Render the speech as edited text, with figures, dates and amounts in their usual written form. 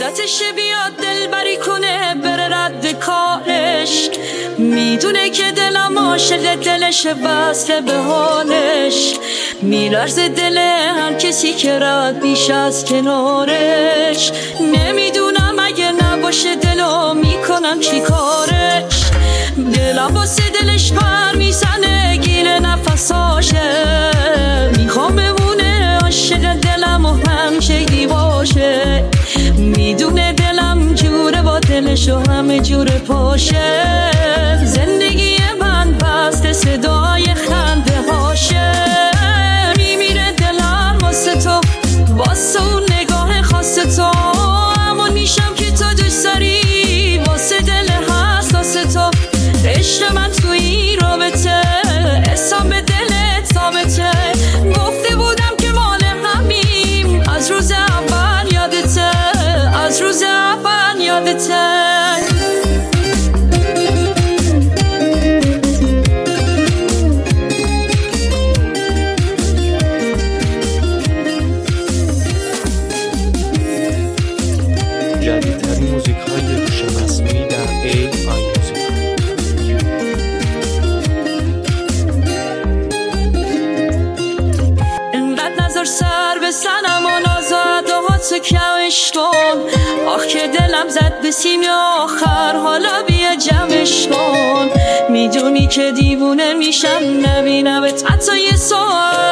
عادتش بیاد دل بری کنه بره رد کارش، میدونه که دلم عاشق دلش وصله به حالش، میلرزه دل هر کسی که رد میشه از کنارش. نمیدونم اگه نباشه دلو میکنم چی کارش، دلم واسه دلش پر میزنه گیل نفساشه، میخوام بمونه عاشق دلم و همیشه باشه، میدونه دلم جوره با دلش و همه جوره پاشه، زندگی من پست صدای خنده هاشه، میمیره دلم واسه تو واسه اون نگاه خاص تو، اما میشم که تو دوست داری واسه دل حساس تو، عشق من تو این رابطه اسم به دلت ثابته، گفته بودم که مال همیم از روز اول یادته، از روز اول یادته. جدیدترین موزیک های هوش مصنوعی در AI موزیک. انقدر نظر سر بزنم و نازدهاتو کمش کن، آخ که دلم زد به سیم آخر حالا بیا جمعش کن، میدونی که دیوونه میشم نبینمت حتی یه ساعت،